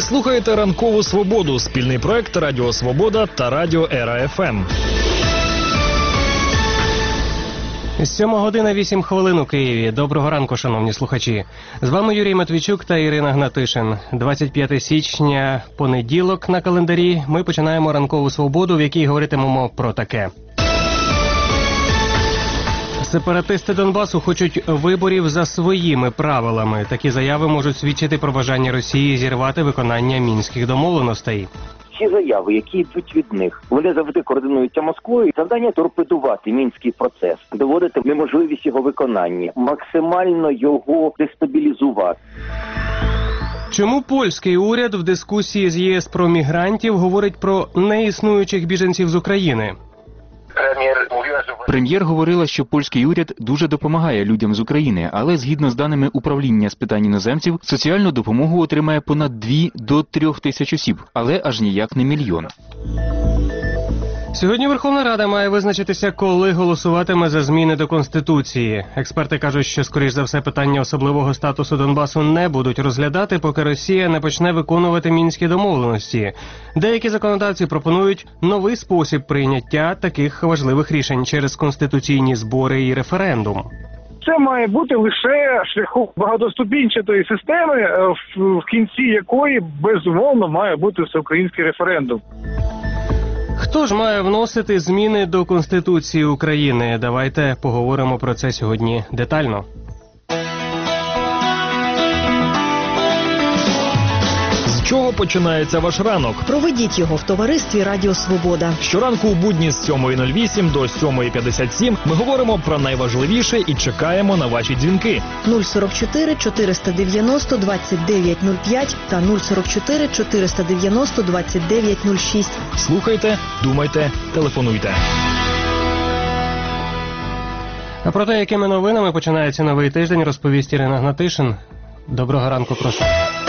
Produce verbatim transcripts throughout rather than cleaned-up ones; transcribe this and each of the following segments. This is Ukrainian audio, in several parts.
слухаєте «Ранкову свободу» – спільний проект Радіо Свобода та Радіо Ера Еф Ем. Сьома година вісім хвилин у Києві. Доброго ранку, шановні слухачі. З вами Юрій Матвійчук та Ірина Гнатишин. двадцять п'яте січня, понеділок на календарі. Ми починаємо «Ранкову свободу», в якій говоритимемо про таке. Сепаратисти Донбасу хочуть виборів за своїми правилами. Такі заяви можуть свідчити про бажання Росії зірвати виконання мінських домовленостей. Ці заяви, які йдуть від них, вони завжди координуються Москвою. Завдання – торпедувати мінський процес, доводити неможливість його виконання, максимально його дестабілізувати. Чому польський уряд в дискусії з ЄС про мігрантів говорить про неіснуючих біженців з України? Прем'єр говорила, що польський уряд дуже допомагає людям з України, але згідно з даними управління з питань іноземців, соціальну допомогу отримає понад дві до трьох тисяч осіб, але аж ніяк не мільйон. Сьогодні Верховна Рада має визначитися, коли голосуватиме за зміни до Конституції. Експерти кажуть, що, скоріш за все, питання особливого статусу Донбасу не будуть розглядати, поки Росія не почне виконувати мінські домовленості. Деякі законодавці пропонують новий спосіб прийняття таких важливих рішень через конституційні збори і референдум. Це має бути лише шляхом багатоступінчатої системи, в кінці якої, безумовно, має бути всеукраїнський референдум. Хто ж має вносити зміни до Конституції України? Давайте поговоримо про це сьогодні детально. З чого починається ваш ранок? Проведіть його в товаристві Радіо Свобода. Щоранку у будні з сьомої нуль вісім до сьомої п'ятдесят сім ми говоримо про найважливіше і чекаємо на ваші дзвінки. нуль сорок чотири чотириста дев'яносто двадцять дев'ять нуль п'ять та нуль сорок чотири чотириста дев'яносто двадцять дев'ять нуль шість. Слухайте, думайте, телефонуйте. А про те, якими новинами починається новий тиждень, розповість Ірина Гнатишин. Доброго ранку, прошу.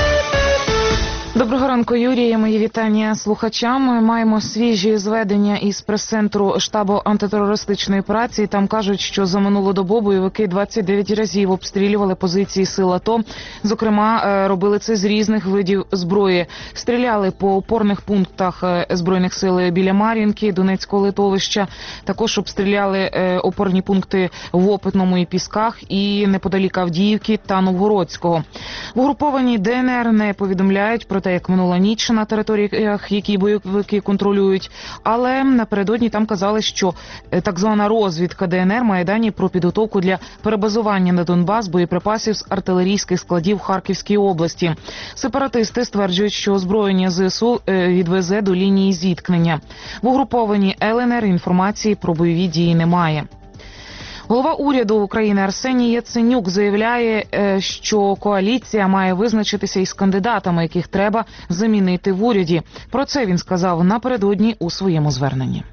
Доброго ранку, Юрій. Мої вітання слухачам. Ми маємо свіжі зведення із прес-центру штабу антитерористичної операції. Там кажуть, що за минулу добу бойовики двадцять дев'ять разів обстрілювали позиції сил АТО. Зокрема, робили це з різних видів зброї. Стріляли по опорних пунктах Збройних сил біля Мар'їнки, Донецького литовища. Також обстріляли опорні пункти в Опитному і Пісках і неподалік Авдіївки та Новгородського. В угрупованій Де Ен Ер не повідомляють про те, як минула ніч на територіях, які бойовики контролюють. Але напередодні там казали, що так звана розвідка Де Ен Ер має дані про підготовку для перебазування на Донбас боєприпасів з артилерійських складів Харківській області. Сепаратисти стверджують, що озброєння Зе Ес У відвезе до лінії зіткнення. В угрупованій Ел Ен Ер інформації про бойові дії немає. Голова уряду України Арсеній Яценюк заявляє, що коаліція має визначитися із кандидатами, яких треба замінити в уряді. Про це він сказав напередодні у своєму зверненні.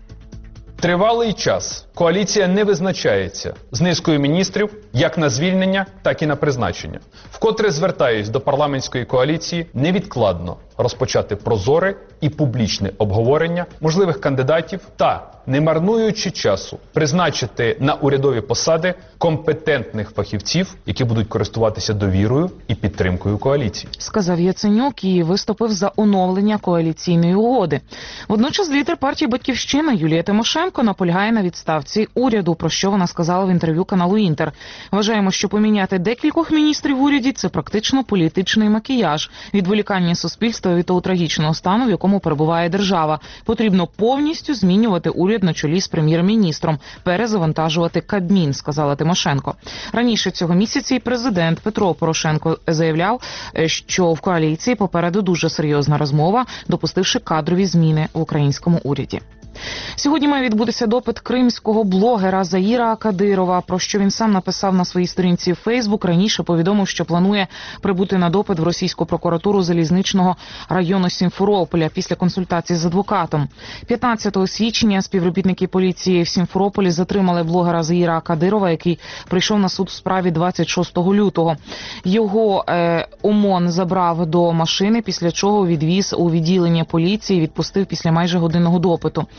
Тривалий час коаліція не визначається з низкою міністрів як на звільнення, так і на призначення. Вкотре звертаюсь до парламентської коаліції невідкладно розпочати прозоре і публічне обговорення можливих кандидатів та, не марнуючи часу, призначити на урядові посади компетентних фахівців, які будуть користуватися довірою і підтримкою коаліції. Сказав Яценюк і виступив за оновлення коаліційної угоди. Водночас лідер партії «Батьківщина» Юлія Тимошенко наполягає на відставці уряду, про що вона сказала в інтерв'ю каналу «Інтер». Вважаємо, що поміняти декількох міністрів в уряді – це практично політичний макіяж, відволікання суспільства від того трагічного стану, в якому перебуває держава. Потрібно повністю змінювати уряд на чолі з прем'єр-міністром, перезавантажувати Кабмін, сказала Тимошенко. Раніше цього місяця і президент Петро Порошенко заявляв, що в коаліції попереду дуже серйозна розмова, допустивши кадрові зміни в українському уряді. Сьогодні має відбутися допит кримського блогера Заїра Кадирова, про що він сам написав на своїй сторінці в Фейсбук. Раніше повідомив, що планує прибути на допит в російську прокуратуру залізничного району Сімферополя після консультацій з адвокатом. п'ятнадцятого січня співробітники поліції в Сімферополі затримали блогера Заїра Кадирова, який прийшов на суд у справі двадцять шостого лютого. Його е, ОМОН забрав до машини, після чого відвіз у відділення поліції і відпустив після майже годинного допиту.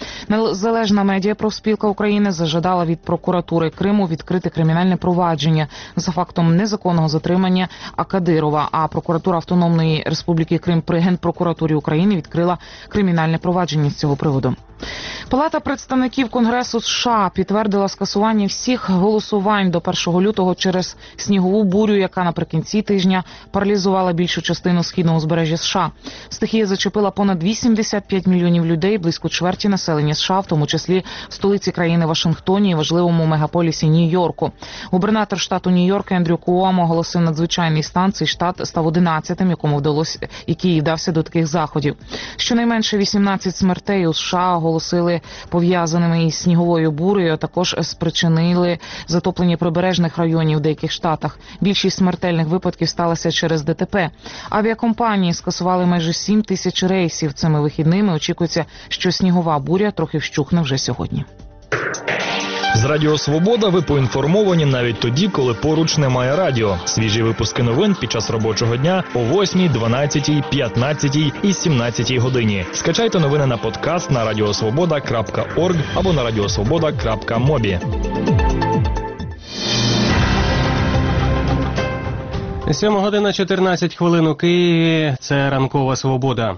Незалежна медіапрофспілка України зажадала від прокуратури Криму відкрити кримінальне провадження за фактом незаконного затримання Акадирова, а прокуратура Автономної Республіки Крим при Генпрокуратурі України відкрила кримінальне провадження з цього приводу. Палата представників Конгресу США підтвердила скасування всіх голосувань до першого лютого через снігову бурю, яка наприкінці тижня паралізувала більшу частину східного узбережжя США. Стихія зачепила понад вісімдесят п'ять мільйонів людей, близько чверті населення США, в тому числі в столиці країни Вашингтоні і важливому мегаполісі Нью-Йорку. Губернатор штату Нью-Йорк Ендрю Куомо оголосив надзвичайний стан. Цей штат став одинадцятим, якому вдалося, який вдався до таких заходів. Щонайменше вісімнадцять смертей у США оголосили пов'язаними із сніговою бурею, а також спричинили затоплення прибережних районів в деяких штатах. Більшість смертельних випадків сталося через ДТП. Авіакомпанії скасували майже сім тисяч рейсів цими вихідними. Очікується, що снігова буря трохи вщухне вже сьогодні. З Радіо Свобода ви поінформовані навіть тоді, коли поруч немає радіо. Свіжі випуски новин під час робочого дня о восьмій, дванадцятій, п'ятнадцятій і сімнадцятій годині. Скачайте новини на подкаст на радіосвобода крапка орг або на радіосвобода крапка мобі. сьома година чотирнадцять хвилин у Києві. Це ранкова свобода.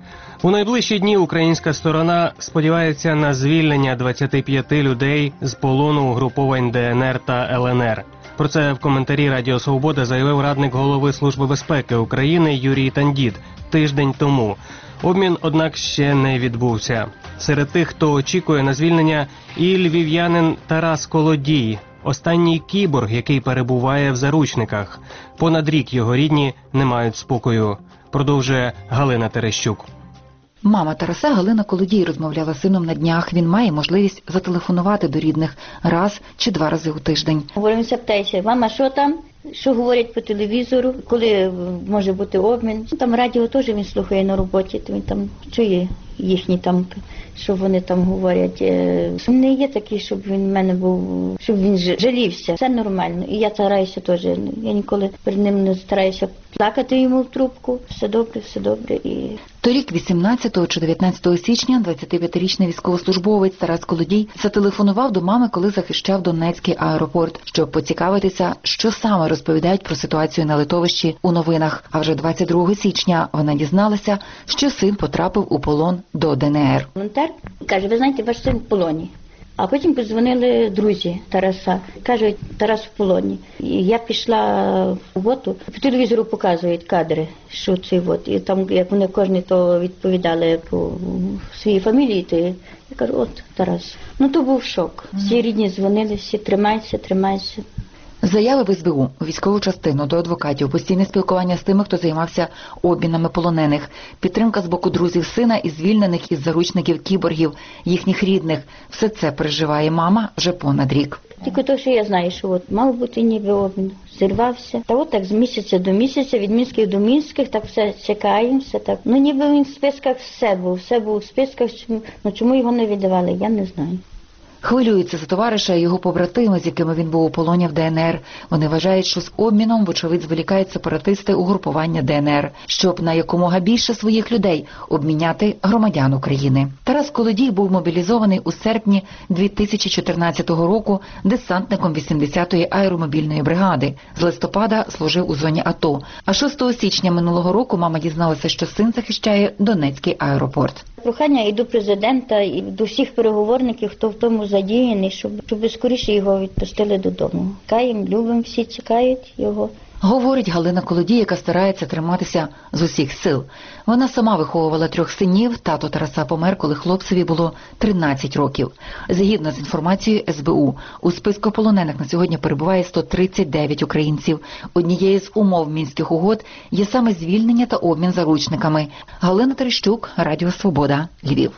У найближчі дні українська сторона сподівається на звільнення двадцяти п'яти людей з полону угруповань ДНР та ЛНР. Про це в коментарі Радіо Свобода заявив радник голови Служби безпеки України Юрій Тандіт тиждень тому. Обмін, однак, ще не відбувся. Серед тих, хто очікує на звільнення, і львів'янин Тарас Колодій, останній кіборг, який перебуває в заручниках. Понад рік його рідні не мають спокою. Продовжує Галина Терещук. Мама Тараса Галина Колодій розмовляла з сином на днях. Він має можливість зателефонувати до рідних раз чи два рази у тиждень. Говоримося, питається, мама, що там? Що говорять по телевізору, коли може бути обмін. Там радіо теж він слухає на роботі, то він там чує їхні там, що вони там говорять. Не є такий, щоб він в мене був, щоб він жалівся. Все нормально. І я стараюся теж, я ніколи перед ним не стараюся плакати йому в трубку. Все добре, все добре. І... Торік, вісімнадцятого чи дев'ятнадцятого січня, двадцятип'ятирічний військовослужбовець Тарас Колодій зателефонував до мами, коли захищав Донецький аеропорт, щоб поцікавитися, що саме розповідають про ситуацію на литовищі у новинах. А вже двадцять другого січня вона дізналася, що син потрапив у полон до ДНР. Волонтер каже, ви знаєте, ваш син в полоні. А потім подзвонили друзі Тараса. Кажуть, Тарас в полоні. І я пішла в роботу. По телевізору показують кадри, що це от. І там, як вони кожен то відповідали по своїй фамілії, то я кажу, от Тарас. Ну то був шок. Всі рідні дзвонили, всі тримайся, тримайся. Заяви в ес бе у, військову частину, до адвокатів, постійне спілкування з тими, хто займався обмінами полонених, підтримка з боку друзів сина і звільнених із заручників кіборгів, їхніх рідних. Все це переживає мама вже понад рік. Тільки то, що я знаю, що от мав бути ніби обмін, зірвався. Та от так з місяця до місяця, від Мінських до Мінських, так все чекаємо, все так. Ну ніби він в списках все був, все був в списках, ну чому його не віддавали, я не знаю. Хвилюється за товариша і його побратими, з якими він був у полоні в ДНР. Вони вважають, що з обміном, вочевидь, зволікають сепаратисти угрупування ДНР, щоб на якомога більше своїх людей обміняти громадян України. Тарас Колодій був мобілізований у серпні дві тисячі чотирнадцятого року десантником вісімдесятої аеромобільної бригади. З листопада служив у зоні АТО. А шостого січня минулого року мама дізналася, що син захищає Донецький аеропорт. Прохання і до президента, і до всіх переговорників, хто в тому задіяний, щоб, щоб скоріше його відпустили додому. Чекаємо, любимо, всі чекають його. Говорить Галина Колодій, яка старається триматися з усіх сил. Вона сама виховувала трьох синів, тато Тараса помер, коли хлопцеві було тринадцять років. Згідно з інформацією ес бе у, у списку полонених на сьогодні перебуває сто тридцять дев'ять українців. Однією з умов Мінських угод є саме звільнення та обмін заручниками. Галина Терещук, Радіо Свобода, Львів.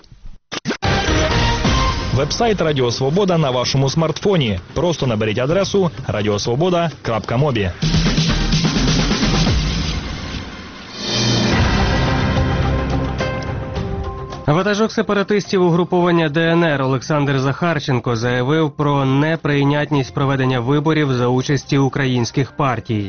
Вебсайт Радіо Свобода на вашому смартфоні. Просто наберіть адресу радіосвобода крапка мобі. Ватажок сепаратистів угруповання ДНР Олександр Захарченко заявив про неприйнятність проведення виборів за участі українських партій.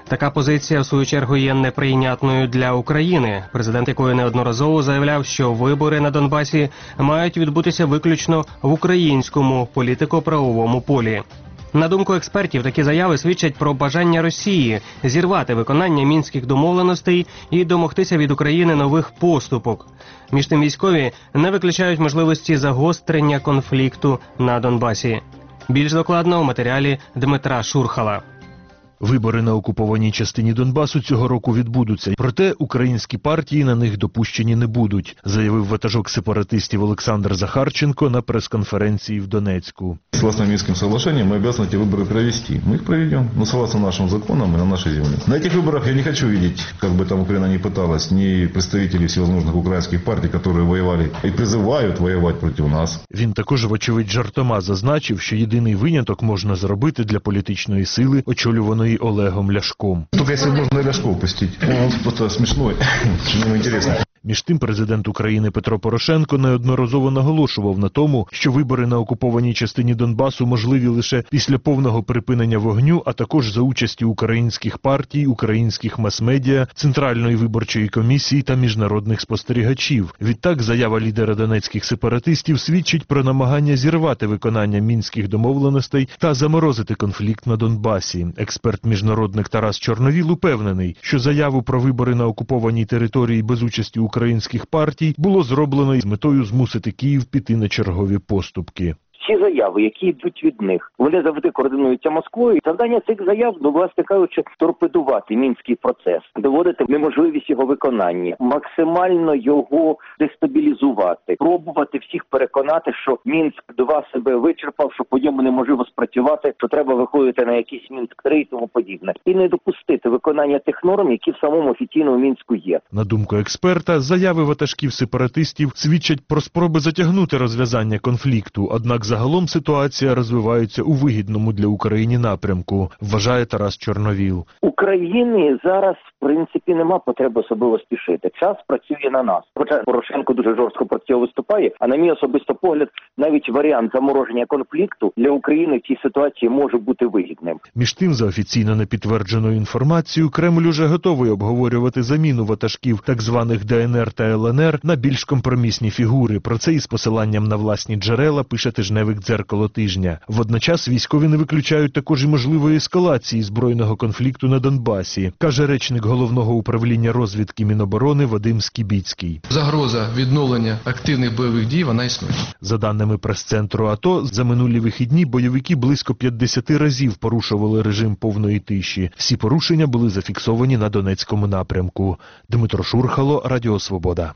Така позиція, в свою чергу, є неприйнятною для України, президент якої неодноразово заявляв, що вибори на Донбасі мають відбутися виключно в українському політико-правовому полі. На думку експертів, такі заяви свідчать про бажання Росії зірвати виконання мінських домовленостей і домогтися від України нових поступок. Між тим, військові не виключають можливості загострення конфлікту на Донбасі. Більш докладно у матеріалі Дмитра Шурхала. Вибори на окупованій частині Донбасу цього року відбудуться, проте українські партії на них допущені не будуть, заявив ватажок сепаратистів Олександр Захарченко на прес-конференції в Донецьку. Согласно Минским соглашениям, мы обязаны эти выборы провести. Мы их проведем, но согласно нашим законам и на нашей земле. На этих выборах я не хочу видеть, как бы там Украина ни пыталась, ни представителей всевозможных украинских партий, которые воевали и призывают воевать против нас. Він також, вочевидь, жартома зазначив, що єдиний виняток можна зробити для політичної сили, очолюваної Олегом Ляшком. Только если можно Ляшков пустить. Он просто смешной, ему интересно. Між тим, президент України Петро Порошенко неодноразово наголошував на тому, що вибори на окупованій частині Донбасу можливі лише після повного припинення вогню, а також за участі українських партій, українських мас-медіа, Центральної виборчої комісії та міжнародних спостерігачів. Відтак, заява лідера донецьких сепаратистів свідчить про намагання зірвати виконання мінських домовленостей та заморозити конфлікт на Донбасі. Експерт-міжнародник Тарас Чорновіл упевнений, що заяву про вибори на окупованій території без участі українських партій було зроблено з метою змусити Київ піти на чергові поступки. Всі заяви, які йдуть від них, вони завжди координуються Москвою. Завдання цих заяв, ну, власне кажучи, торпедувати мінський процес, доводити неможливість його виконання, максимально його дестабілізувати, пробувати всіх переконати, що Мінськ два себе вичерпав, що по ньому неможливо спрацювати, що треба виходити на якийсь Мінськ три і тому подібне. І не допустити виконання тих норм, які в самому офіційному Мінську є. На думку експерта, заяви ватажків сепаратистів свідчать про спроби затягнути розв'язання конфлікту, однак загалом ситуація розвивається у вигідному для України напрямку, вважає Тарас Чорновіл. Україні зараз, в принципі, нема потреби особливо спішити. Час працює на нас. Хоча Порошенко дуже жорстко про це виступає, а на мій особисто погляд, навіть варіант замороження конфлікту для України в цій ситуації може бути вигідним. Між тим, за офіційно непідтвердженою інформацією, Кремль уже готовий обговорювати заміну ватажків так званих Де Ен Ер та Ел Ен Ер на більш компромісні фігури. Про це із посиланням на власні джерела пише тижневик «Дзеркало тижня». Водночас військові не виключають також і можливої ескалації збройного конфлікту на Донбасі, каже речник Головного управління розвідки Міноборони Вадим Скібіцький. Загроза відновлення активних бойових дій, вона існує. За даними прес-центру АТО, за минулі вихідні бойовики близько п'ятдесят разів порушували режим повної тиші. Всі порушення були зафіксовані на Донецькому напрямку. Дмитро Шурхало, Радіо Свобода.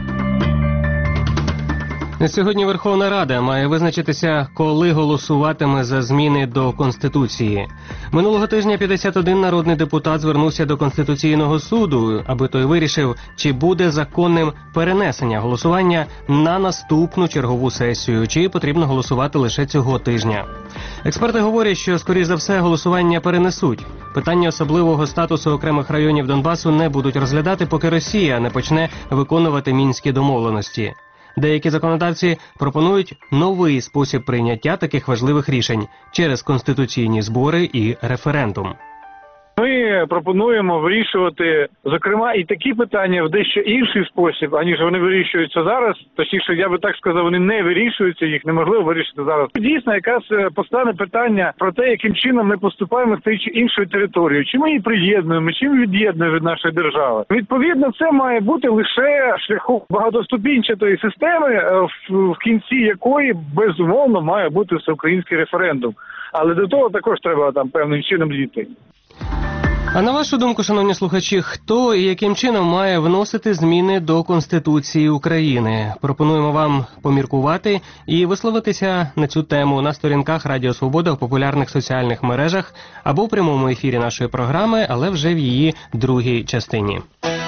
Сьогодні Верховна Рада має визначитися, коли голосуватиме за зміни до Конституції. Минулого тижня п'ятдесят один народний депутат звернувся до Конституційного суду, аби той вирішив, чи буде законним перенесення голосування на наступну чергову сесію, чи потрібно голосувати лише цього тижня. Експерти говорять, що, скоріш за все, голосування перенесуть. Питання особливого статусу окремих районів Донбасу не будуть розглядати, поки Росія не почне виконувати мінські домовленості. Деякі законодавці пропонують новий спосіб прийняття таких важливих рішень через конституційні збори і референдум. Ми пропонуємо вирішувати, зокрема, і такі питання в дещо інший спосіб, аніж вони вирішуються зараз. Точніше, я би так сказав, вони не вирішуються, їх неможливо вирішити зараз. Дійсно, якраз постане питання про те, яким чином ми поступаємо з тією чи іншою територією. Чи ми її приєднуємо, чи ми від'єднуємо від нашої держави. Відповідно, це має бути лише шляхом багатоступінчатої системи, в кінці якої, безумовно, має бути всеукраїнський референдум. Але до того також треба там певним чином дійти. А на вашу думку, шановні слухачі, хто і яким чином має вносити зміни до Конституції України? Пропонуємо вам поміркувати і висловитися на цю тему на сторінках Радіо Свобода в популярних соціальних мережах або в прямому ефірі нашої програми, але вже в її другій частині.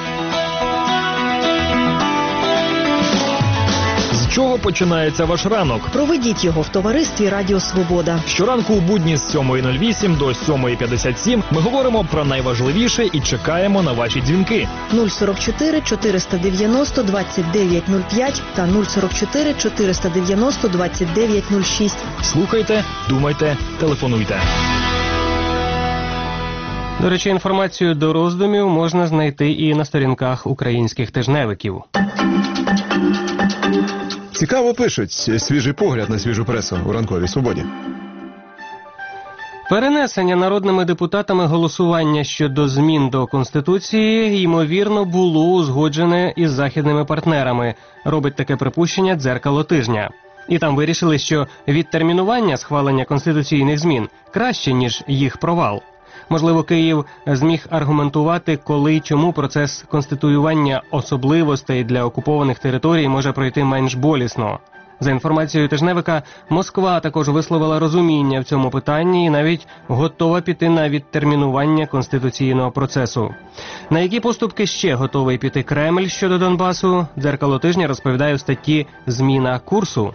З чого починається ваш ранок? Проведіть його в товаристві Радіо Свобода. Щоранку у будні з сьомої нуль вісім до сьомої п'ятдесят сім ми говоримо про найважливіше і чекаємо на ваші дзвінки. нуль сорок чотири чотириста дев'яносто двадцять дев'ять нуль п'ять та нуль сорок чотири чотириста дев'яносто двадцять дев'ять нуль шість. Слухайте, думайте, телефонуйте. До речі, інформацію до роздумів можна знайти і на сторінках українських тижневиків. Цікаво пишуть. Свіжий погляд на свіжу пресу у ранковій свободі. Перенесення народними депутатами голосування щодо змін до Конституції, ймовірно, було узгоджене із західними партнерами. Робить таке припущення «Дзеркало тижня». І там вирішили, що відтермінування схвалення конституційних змін краще, ніж їх провал. Можливо, Київ зміг аргументувати, коли й чому процес конституювання особливостей для окупованих територій може пройти менш болісно. За інформацією тижневика, Москва також висловила розуміння в цьому питанні і навіть готова піти на відтермінування конституційного процесу. На які поступки ще готовий піти Кремль щодо Донбасу, «Дзеркало тижня» розповідає в статті «Зміна курсу».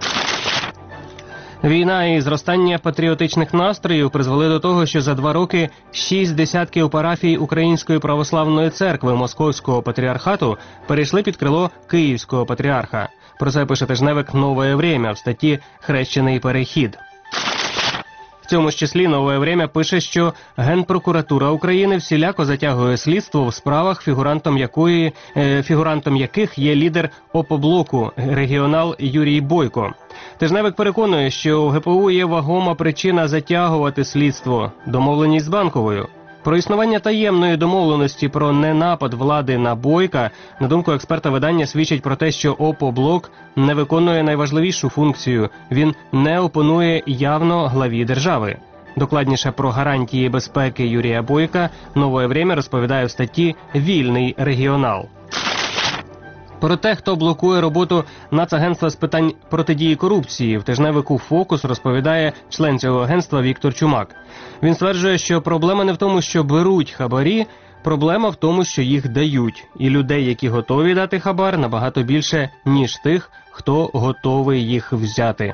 Війна і зростання патріотичних настроїв призвели до того, що за два роки шість десятків парафій Української православної церкви Московського патріархату перейшли під крило Київського патріарха. Про це пише тижневик «Нове время» в статті «Хрещений перехід». В цьому ж числі «Нове время» пише, що Генпрокуратура України всіляко затягує слідство в справах, фігурантом якої е, фігурантом яких є лідер ОПО-блоку регіонал Юрій Бойко. Тижневик переконує, що у ГПУ є вагома причина затягувати слідство – домовленість з Банковою. Про існування таємної домовленості про ненапад влади на Бойка, на думку експерта видання, свідчить про те, що ОПО-блок не виконує найважливішу функцію – він не опонує явно главі держави. Докладніше про гарантії безпеки Юрія Бойка «Нове время» розповідає в статті «Вільний регіонал». Про те, хто блокує роботу Нацагентства з питань протидії корупції, в тижневику «Фокус» розповідає член цього агентства Віктор Чумак. Він стверджує, що проблема не в тому, що беруть хабарі, проблема в тому, що їх дають. І людей, які готові дати хабар, набагато більше, ніж тих, хто готовий їх взяти.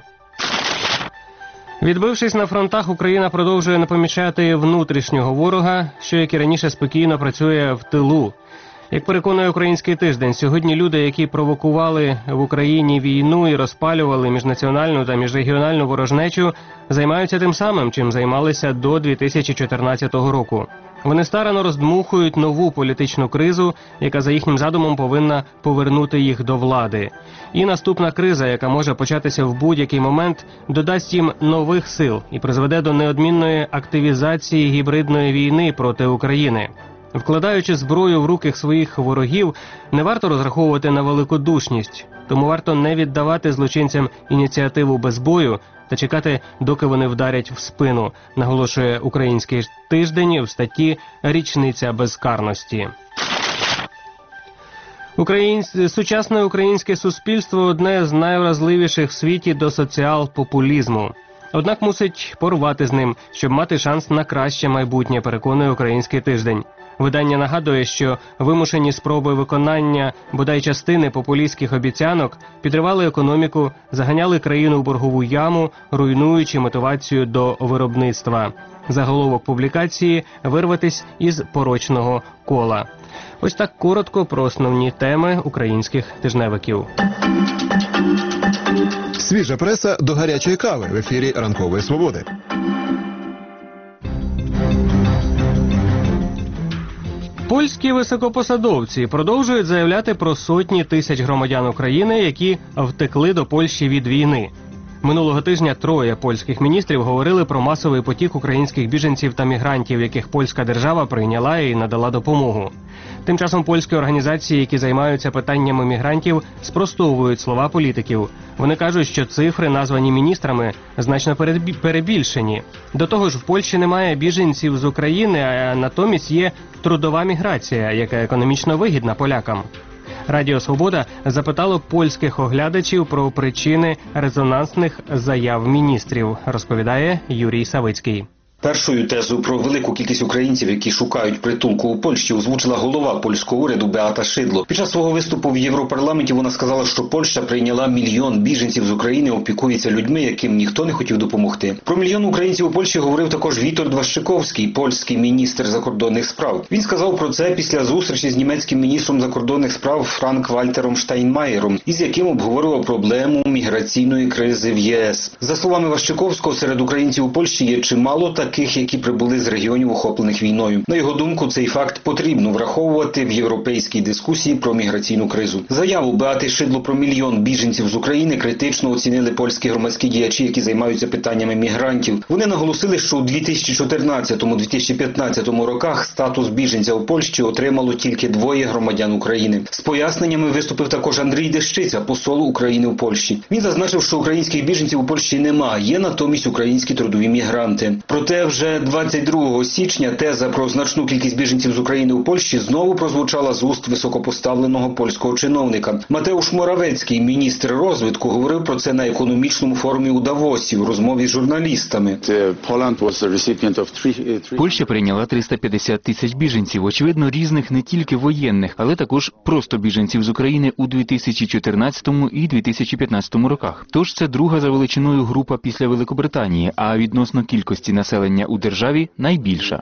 Відбившись на фронтах, Україна продовжує не помічати внутрішнього ворога, що, як і раніше, спокійно працює в тилу. Як переконує «Український тиждень», сьогодні люди, які провокували в Україні війну і розпалювали міжнаціональну та міжрегіональну ворожнечу, займаються тим самим, чим займалися до дві тисячі чотирнадцятого року. Вони старано роздмухують нову політичну кризу, яка за їхнім задумом повинна повернути їх до влади. І наступна криза, яка може початися в будь-який момент, додасть їм нових сил і призведе до неодмінної активізації гібридної війни проти України. Вкладаючи зброю в руки своїх ворогів, не варто розраховувати на великодушність, тому варто не віддавати злочинцям ініціативу без бою та чекати, доки вони вдарять в спину, наголошує «Український тиждень» в статті «Річниця безкарності». Українсь... Сучасне українське суспільство – одне з найвразливіших в світі до соціал-популізму. Однак мусить порвати з ним, щоб мати шанс на краще майбутнє, переконує «Український тиждень». Видання нагадує, що вимушені спроби виконання бодай частини популістських обіцянок підривали економіку, заганяли країну в боргову яму, руйнуючи мотивацію до виробництва. Заголовок публікації «Вирватись із порочного кола». Ось так коротко про основні теми українських тижневиків. Свіжа преса до гарячої кави в ефірі «Ранкової свободи». Польські високопосадовці продовжують заявляти про сотні тисяч громадян України, які втекли до Польщі від війни. Минулого тижня троє польських міністрів говорили про масовий потік українських біженців та мігрантів, яких польська держава прийняла і надала допомогу. Тим часом польські організації, які займаються питаннями мігрантів, спростовують слова політиків. Вони кажуть, що цифри, названі міністрами, значно перебільшені. До того ж, в Польщі немає біженців з України, а натомість є трудова міграція, яка економічно вигідна полякам. Радіо «Свобода» запитало польських оглядачів про причини резонансних заяв міністрів, розповідає Юрій Савицький. Першою тезу про велику кількість українців, які шукають притулку у Польщі, озвучила голова польського уряду Беата Шидло. Під час свого виступу в Європарламенті вона сказала, що Польща прийняла мільйон біженців з України, опікується людьми, яким ніхто не хотів допомогти. Про мільйон українців у Польщі говорив також Вітор Дващиковський, польський міністр закордонних справ. Він сказав про це після зустрічі з німецьким міністром закордонних справ Франк-Вальтером Штайнмаєром, із яким обговорював проблему міграційної кризи в ЄС. За словами Ващиковського, серед українців у Польщі є чимало таких таких, які прибули з регіонів, охоплених війною. На його думку, цей факт потрібно враховувати в європейській дискусії про міграційну кризу. Заяву Беати Шидло про мільйон біженців з України критично оцінили польські громадські діячі, які займаються питаннями мігрантів. Вони наголосили, що у дві тисячі чотирнадцятому - дві тисячі п'ятнадцятому роках статус біженця у Польщі отримало тільки двоє громадян України. З поясненнями виступив також Андрій Дещиця, посол України у Польщі. Він зазначив, що українських біженців у Польщі немає, є натомість українські трудові мігранти. Проте вже двадцять другого січня теза про значну кількість біженців з України у Польщі знову прозвучала з уст високопоставленого польського чиновника. Матеуш Моравецький, міністр розвитку, говорив про це на економічному форумі у Давосі у розмові з журналістами. Польща прийняла триста п'ятдесят тисяч біженців, очевидно, різних не тільки воєнних, але також просто біженців з України у дві тисячі чотирнадцятому і дві тисячі п'ятнадцятому роках. Тож це друга за величиною група після Великобританії, а відносно кількості населення у державі найбільша.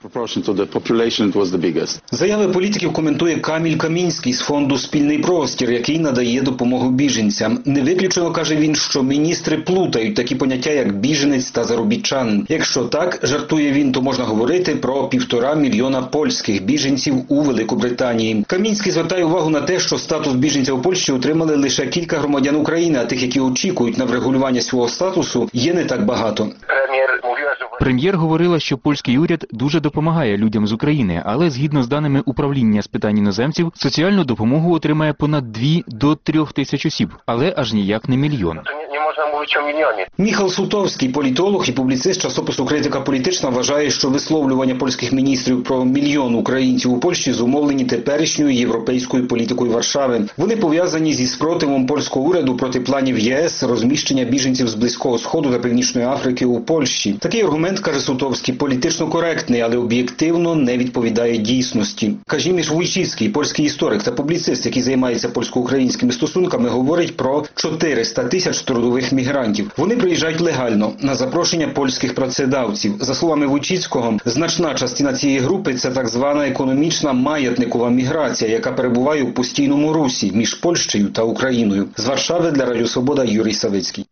Заяви політиків коментує Каміль Камінський з фонду «Спільний простір», який надає допомогу біженцям. Не виключено, каже він, що міністри плутають такі поняття, як біженець та заробітчанин. Якщо так, жартує він, то можна говорити про півтора мільйона польських біженців у Великобританії. Камінський звертає увагу на те, що статус біженця у Польщі отримали лише кілька громадян України, а тих, які очікують на врегулювання свого статусу, є не так багато. Прем'єр говорила, що польський уряд дуже допомагає людям з України, але згідно з даними управління з питань іноземців, соціальну допомогу отримає понад дві до трьох тисяч осіб, але аж ніяк не мільйон. Міхал Сутовський, політолог і публіцист часопису «Критика політична», вважає, що висловлювання польських міністрів про мільйон українців у Польщі зумовлені теперішньою європейською політикою Варшави. Вони пов'язані зі спротивом польського уряду проти планів ЄС розміщення біженців з Близького Сходу та Північної Африки у Польщі. Такий аргумент, каже Сутовський, політично коректний, але об'єктивно не відповідає дійсності. Казіміш Вуйчицький, польський історик та публіцист, який займається польсько-українськими стосунками, говорить про чотириста тисяч трудових мігрантів. Вони приїжджають легально, на запрошення польських працедавців. За словами Вуйчицького, значна частина цієї групи – це так звана економічна маятникова міграція, яка перебуває у постійному русі між Польщею та Україною. З Варшави для Радіо Свобода Юрій Савицький.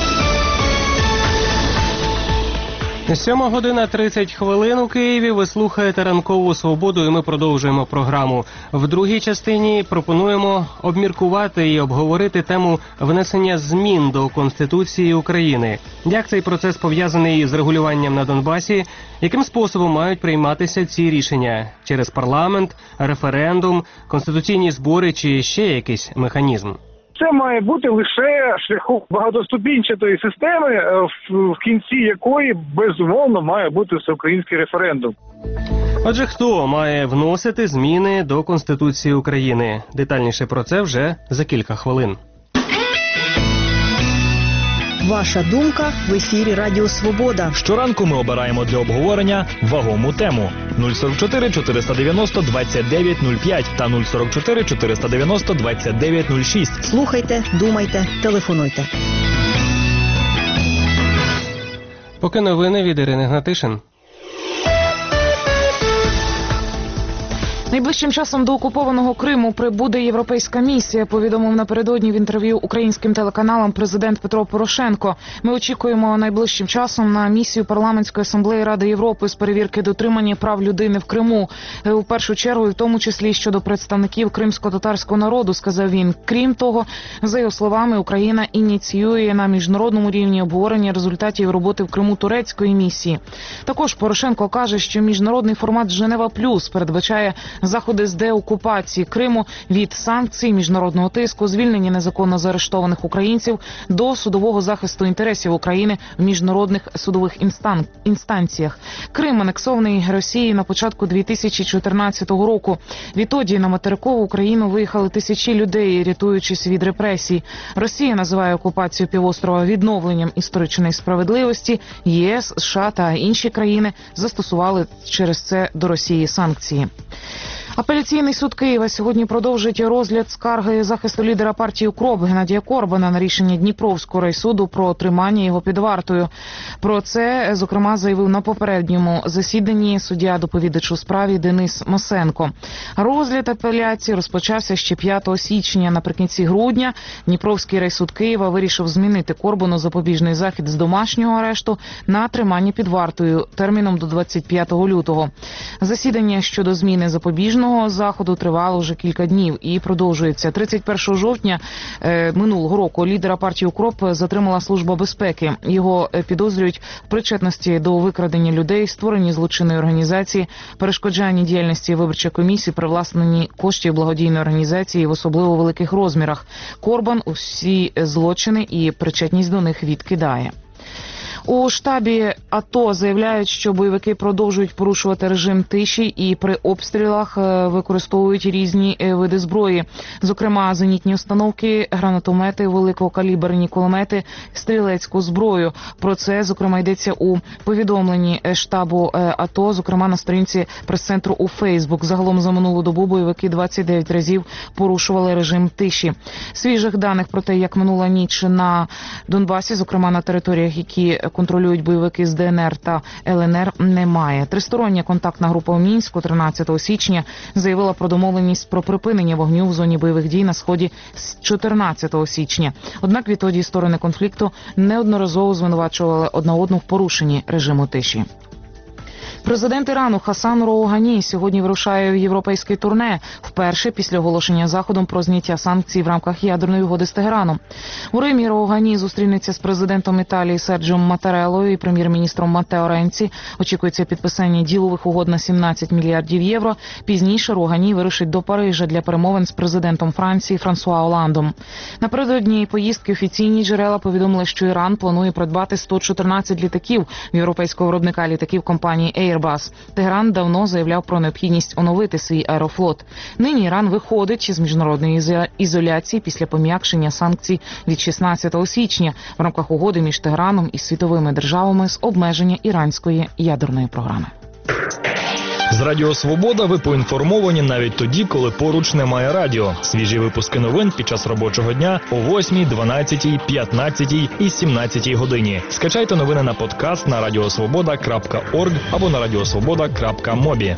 Сьома година тридцять хвилин у Києві. Ви слухаєте «Ранкову свободу» і ми продовжуємо програму. В другій частині пропонуємо обміркувати і обговорити тему внесення змін до Конституції України. Як цей процес пов'язаний з регулюванням на Донбасі? Яким способом мають прийматися ці рішення? Через парламент, референдум, конституційні збори чи ще якийсь механізм? Це має бути лише шляхом багатоступінчатої системи, в кінці якої, безумовно, має бути всеукраїнський референдум. Отже, хто має вносити зміни до Конституції України? Детальніше про це вже за кілька хвилин. Ваша думка в ефірі Радіо Свобода. Щоранку ми обираємо для обговорення вагому тему. нуль сорок чотири чотириста дев'яносто двадцять дев'ять нуль п'ять та нуль сорок чотири чотириста дев'яносто двадцять дев'ять нуль шість. Слухайте, думайте, телефонуйте. Поки новини від Ірини Гнатишин. Найближчим часом до окупованого Криму прибуде європейська місія, повідомив напередодні в інтерв'ю українським телеканалам президент Петро Порошенко. Ми очікуємо найближчим часом на місію Парламентської асамблеї Ради Європи з перевірки дотримання прав людини в Криму. У першу чергу, і в тому числі щодо представників кримсько-татарського народу, сказав він. Крім того, за його словами, Україна ініціює на міжнародному рівні обговорення результатів роботи в Криму турецької місії. Також Порошенко каже, що міжнародний формат Женева Плюс передбачає заходи з деокупації Криму від санкцій, міжнародного тиску, звільнення незаконно заарештованих українців до судового захисту інтересів України в міжнародних судових інстан... інстанціях. Крим анексований Росією на початку дві тисячі чотирнадцятого року. Відтоді на материкову Україну виїхали тисячі людей, рятуючись від репресій. Росія називає окупацію півострова відновленням історичної справедливості. ЄС, США та інші країни застосували через це до Росії санкції. Апеляційний суд Києва сьогодні продовжить розгляд скарги захисту лідера партії УКРОП Геннадія Корбана на рішення Дніпровського райсуду про тримання його під вартою. Про це, зокрема, заявив на попередньому засіданні суддя-доповідач у справі Денис Мосенко. Розгляд апеляції розпочався ще п'ятого січня. Наприкінці грудня Дніпровський райсуд Києва вирішив змінити Корбану запобіжний захід з домашнього арешту на тримання під вартою терміном до двадцять п'ятого лютого. Засідання щодо зміни запобіжного заходу тривало вже кілька днів і продовжується. тридцять першого жовтня е, минулого року лідера партії УКРОП затримала Служба безпеки. Його підозрюють в причетності до викрадення людей, створенні злочинної організації, перешкоджанні діяльності виборчої комісії, привласненні коштів благодійної організації в особливо великих розмірах. Корбан усі злочини і причетність до них відкидає. У штабі АТО заявляють, що бойовики продовжують порушувати режим тиші і при обстрілах використовують різні види зброї. Зокрема, зенітні установки, гранатомети, великокаліберні кулемети, стрілецьку зброю. Про це, зокрема, йдеться у повідомленні штабу АТО, зокрема на сторінці прес-центру у Фейсбук. Загалом за минулу добу бойовики двадцять дев'ять разів порушували режим тиші. Свіжих даних про те, як минула ніч на Донбасі, зокрема на територіях, які контролюють бойовики з ДНР та ЛНР, немає. Тристороння контактна група у Мінську тринадцятого січня заявила про домовленість про припинення вогню в зоні бойових дій на Сході з чотирнадцятого січня. Однак відтоді сторони конфлікту неодноразово звинувачували одна одну в порушенні режиму тиші. Президент Ірану Хасан Роугані сьогодні вирушає в європейське турне, вперше після оголошення Заходом про зняття санкцій в рамках ядерної угоди з Тегераном. У Римі Роугані зустрінеться з президентом Італії Серджіо Матареллою і прем'єр-міністром Матео Ренці. Очікується підписання ділових угод на сімнадцять мільярдів євро. Пізніше Роугані вирушить до Парижа для перемовин з президентом Франції Франсуа Оландом. Напередодні поїздки офіційні джерела повідомили, що Іран планує придбати сто чотирнадцять літаків в європейського виробника літаків компанії Airbus. Тегеран давно заявляв про необхідність оновити свій аерофлот. Нині Іран виходить з міжнародної ізоляції після пом'якшення санкцій від шістнадцятого січня в рамках угоди між Тегераном і світовими державами з обмеження іранської ядерної програми. З Радіо Свобода ви поінформовані навіть тоді, коли поруч немає радіо. Свіжі випуски новин під час робочого дня о восьмій, дванадцятій, п'ятнадцятій і сімнадцятій годині. Скачайте новини на подкаст на радіосвобода крапка орг або на радіосвобода крапка мобі.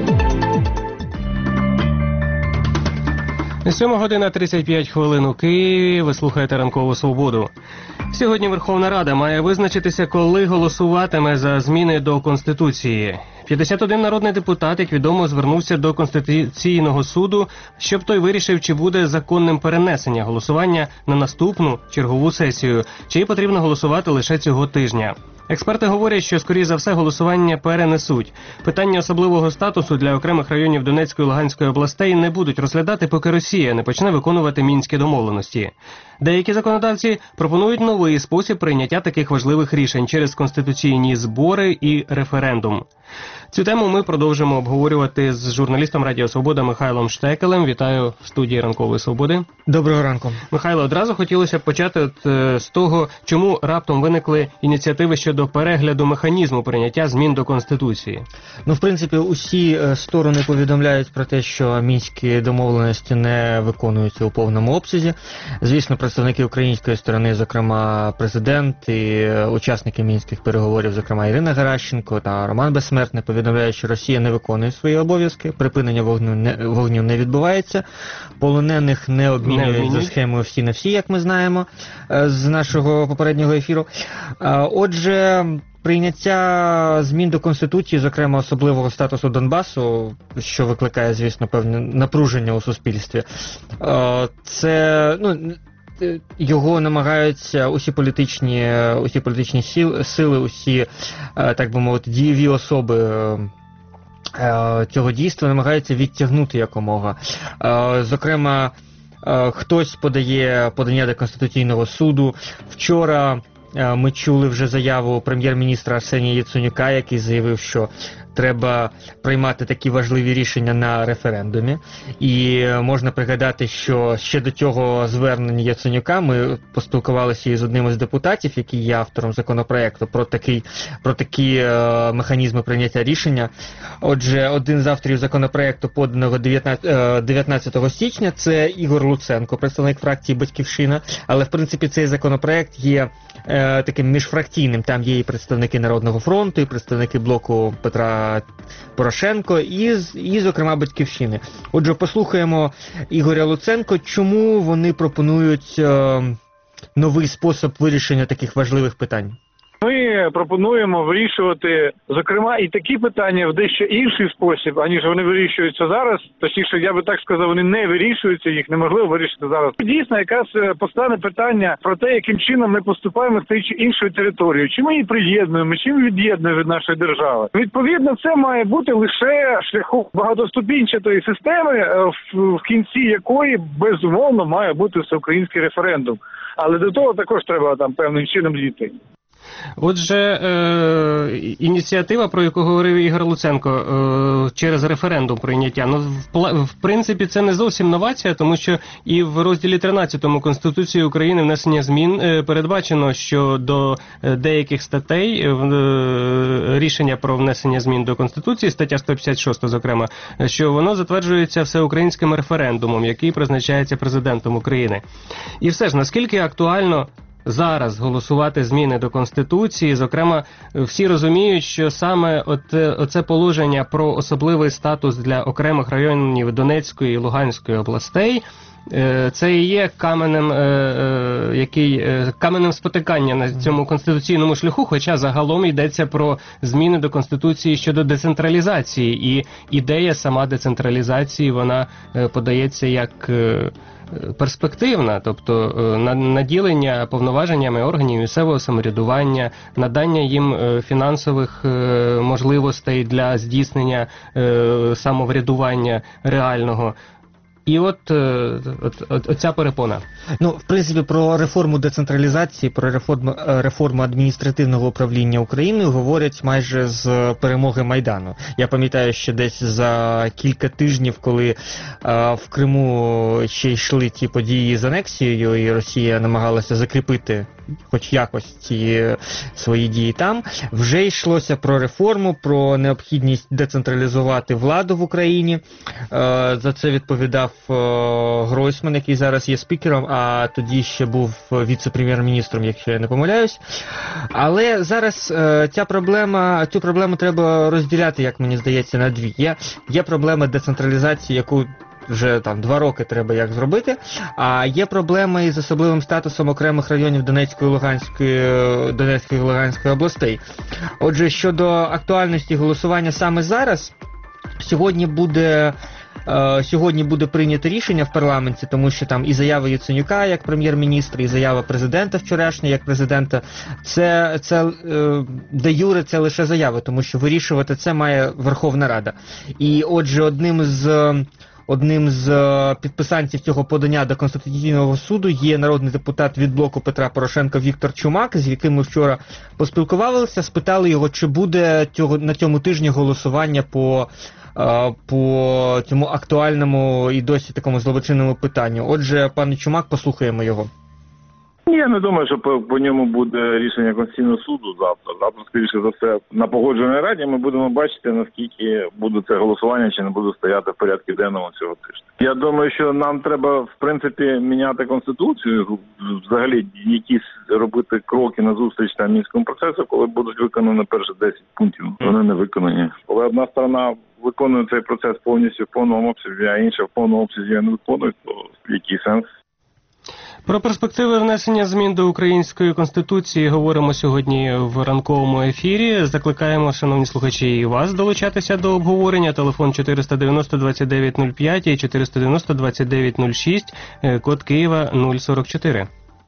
сьома година тридцять п'ять хвилин у Києві. Ви слухаєте «Ранкову свободу». Сьогодні Верховна Рада має визначитися, коли голосуватиме за зміни до Конституції. п'ятдесят один народний депутат, як відомо, звернувся до Конституційного суду, щоб той вирішив, чи буде законним перенесення голосування на наступну чергову сесію, чи потрібно голосувати лише цього тижня. Експерти говорять, що, скоріше за все, голосування перенесуть. Питання особливого статусу для окремих районів Донецької і Луганської областей не будуть розглядати, поки Росія не почне виконувати мінські домовленості. Деякі законодавці пропонують новий спосіб прийняття таких важливих рішень через конституційні збори і референдум. Цю тему ми продовжимо обговорювати з журналістом Радіо Свобода Михайлом Штекелем. Вітаю в студії «Ранкової свободи». Доброго ранку. Михайло, одразу хотілося б почати от, з того, чому раптом виникли ініціативи щодо перегляду механізму прийняття змін до Конституції. Ну, в принципі, усі сторони повідомляють про те, що мінські домовленості не виконуються у повному обсязі. Звісно, представники української сторони, зокрема президент і учасники мінських переговорів, зокрема Ірина Геращенко та Роман Безсмертний, повідомляють, що Росія не виконує свої обов'язки, припинення вогню не, вогню не відбувається, полонених не обмінюють за схемою всі на всі, як ми знаємо з нашого попереднього ефіру. Отже, прийняття змін до Конституції, зокрема особливого статусу Донбасу, що викликає, звісно, певне напруження у суспільстві, це, ну, його намагаються усі політичні, усі політичні сили, усі, так би мовити, дієві особи цього дійства намагаються відтягнути якомога. Зокрема, хтось подає подання до Конституційного суду. Вчора ми чули вже заяву прем'єр-міністра Арсенія Яценюка, який заявив, що треба приймати такі важливі рішення на референдумі. І можна пригадати, що ще до цього звернення Яценюка ми поспілкувалися із одним із депутатів, який є автором законопроекту, про такий, про такі е, механізми прийняття рішення. Отже, один з авторів законопроекту, поданого дев'ятнадцятого січня, це Ігор Луценко, представник фракції «Батьківщина». Але, в принципі, цей законопроект є е, таким міжфракційним. Там є і представники Народного фронту, і представники блоку Петра Порошенко, і, і зокрема, «Батьківщини». Отже, послухаємо Ігоря Луценко, чому вони пропонують е, новий спосіб вирішення таких важливих питань. Ми пропонуємо вирішувати, зокрема, і такі питання в дещо інший спосіб, аніж вони вирішуються зараз. Точніше, я би так сказав, вони не вирішуються, їх неможливо вирішити зараз. Дійсно, якраз постане питання про те, яким чином ми поступаємо з тією чи іншою територією. Чи ми її приєднуємо, чи ми від'єднуємо від нашої держави. Відповідно, це має бути лише шляхом багатоступінчатої системи, в кінці якої, безумовно, має бути всеукраїнський референдум. Але до того також треба там певним чином дійти. Отже, е, ініціатива, про яку говорив Ігор Луценко, е, через референдум прийняття, ну, в, в принципі, це не зовсім новація, тому що і в розділі тринадцятому Конституції України внесення змін е, передбачено, що до деяких статей е, рішення про внесення змін до Конституції, стаття сто п'ятдесят шість, зокрема, що воно затверджується всеукраїнським референдумом, який призначається президентом України. І все ж, наскільки актуально зараз голосувати зміни до Конституції, зокрема, всі розуміють, що саме от, оце положення про особливий статус для окремих районів Донецької і Луганської областей, це і є каменем, який, каменем спотикання на цьому конституційному шляху, хоча загалом йдеться про зміни до Конституції щодо децентралізації, і ідея сама децентралізації, вона подається як перспективна, тобто наділення повноваженнями органів місцевого самоврядування, надання їм фінансових можливостей для здійснення самоврядування реального. І от, от, от, от ця перепона. Ну, в принципі, про реформу децентралізації, про реформу, реформу адміністративного управління Україною говорять майже з перемоги Майдану. Я пам'ятаю, що десь за кілька тижнів, коли а, в Криму ще йшли ті події з анексією, і Росія намагалася закріпити хоч якось ці свої дії там, вже йшлося про реформу, про необхідність децентралізувати владу в Україні. За це відповідав Гройсман, який зараз є спікером, а тоді ще був віце-прем'єр-міністром, якщо я не помиляюсь. Але зараз ця проблема, цю проблему треба розділяти, як мені здається, на дві. Є, є проблема децентралізації, яку вже там два роки треба як зробити, а є проблеми із особливим статусом окремих районів Донецької і Луганської, Донецької і Луганської областей. Отже, щодо актуальності голосування саме зараз, сьогодні буде е, сьогодні буде прийнято рішення в парламенті, тому що там і заява Яценюка як прем'єр-міністра, і заява президента вчорашня як президента, це, це е, де юре це лише заяви, тому що вирішувати це має Верховна Рада. І отже, одним з Одним з підписантів цього подання до Конституційного суду є народний депутат від блоку Петра Порошенка Віктор Чумак, з яким ми вчора поспілкувалися, спитали його, чи буде цього, на цьому тижні голосування по, по цьому актуальному і досі такому злочинному питанню. Отже, пане Чумак, послухаємо його. Я не думаю, що по, по ньому буде рішення Конституційного суду завтра. Завтра, скоріше за все, на Погоджувальній раді ми будемо бачити, наскільки буде це голосування, чи не буде стояти в порядку денному цього тижня. Я думаю, що нам треба, в принципі, міняти Конституцію, взагалі якісь робити кроки на зустріч там Мінському процесу, коли будуть виконані перші десять пунктів. Вони не виконані. Коли одна сторона виконує цей процес повністю в повному обсязі, а інша в повному обсязі не виконує, то який сенс? Про перспективи внесення змін до Української Конституції говоримо сьогодні в ранковому ефірі. Закликаємо, шановні слухачі, і вас долучатися до обговорення. Телефон чотириста дев'яносто двадцять дев'ять нуль п'ять і чотириста дев'яносто двадцять дев'ять нуль шість, код Києва нуль сорок чотири.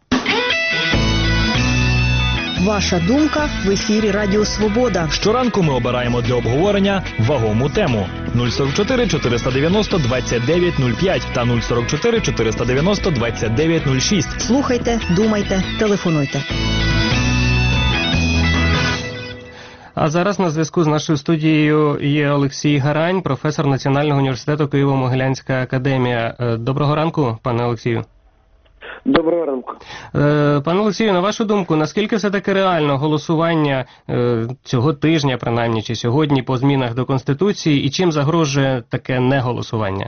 Ваша думка в ефірі Радіо Свобода. Щоранку ми обираємо для обговорення вагому тему. нуль сорок чотири чотириста дев'яносто двадцять дев'ять нуль п'ять та нуль сорок чотири чотириста дев'яносто двадцять дев'ять нуль шість. Слухайте, думайте, телефонуйте. А зараз на зв'язку з нашою студією є Олексій Гарань, професор Національного університету Києво-Могилянська академія. Доброго ранку, пане Олексію. Доброго ранку. Пане Олексію, на вашу думку, наскільки все-таки реально голосування цього тижня, принаймні, чи сьогодні по змінах до Конституції, і чим загрожує таке неголосування?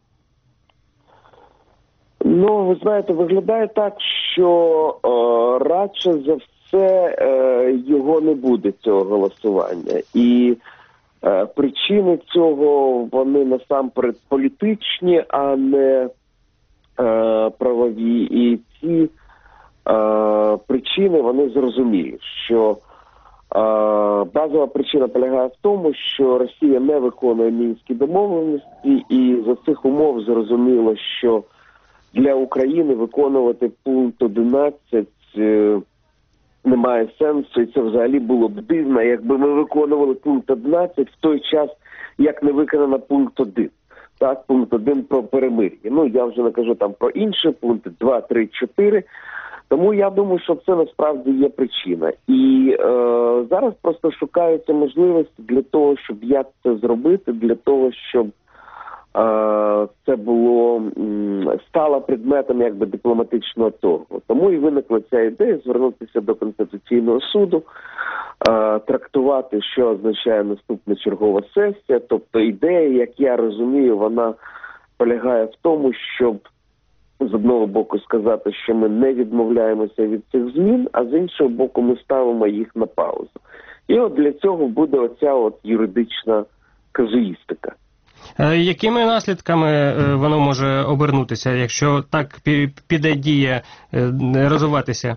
Ну, ви знаєте, виглядає так, що е, радше за все е, його не буде, цього голосування. І е, причини цього, вони насамперед політичні, а не е, правові. І ці е, причини, вони зрозумілі, що е, базова причина полягає в тому, що Росія не виконує Мінські домовленості, і за цих умов зрозуміло, що для України виконувати пункт одинадцять е, немає сенсу, і це взагалі було б дивно, якби ми виконували пункт одинадцять в той час, як не виконано пункт один. Так, пункт один про перемир'я. Ну, я вже не кажу там про інші пункти, два, три, чотири. Тому я думаю, що це насправді є причина. І е, зараз просто шукаються можливості для того, щоб як це зробити, для того, щоб це було, стало предметом якби дипломатичного торгу. Тому і виникла ця ідея звернутися до Конституційного суду, трактувати, що означає наступна чергова сесія. Тобто ідея, як я розумію, вона полягає в тому, щоб з одного боку сказати, що ми не відмовляємося від цих змін, а з іншого боку ми ставимо їх на паузу. І от для цього буде оця от юридична казуїстика. Якими наслідками воно може обернутися, якщо так піде дія розвиватися?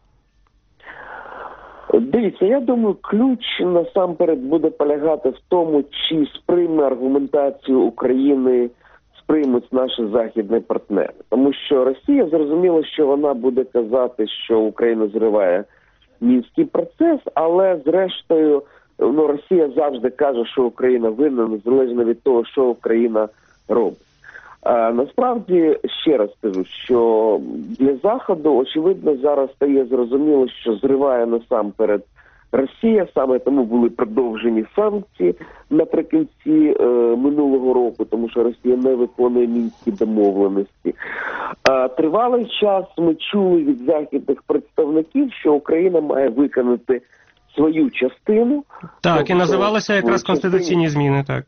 Дивіться, я думаю, ключ насамперед буде полягати в тому, чи сприйме аргументацію України, сприймуть наші західні партнери. Тому що Росія зрозуміла, що вона буде казати, що Україна зриває Мінський процес, але зрештою ну, Росія завжди каже, що Україна винна, незалежно від того, що Україна робить. А насправді, ще раз скажу, що для Заходу, очевидно, зараз стає зрозуміло, що зриває насамперед Росія, саме тому були продовжені санкції наприкінці е, минулого року, тому що Росія не виконує Мінські домовленості. А тривалий час ми чули від західних представників, що Україна має виконати свою частину. Так, тобто, і називалися якраз конституційні зміни, так.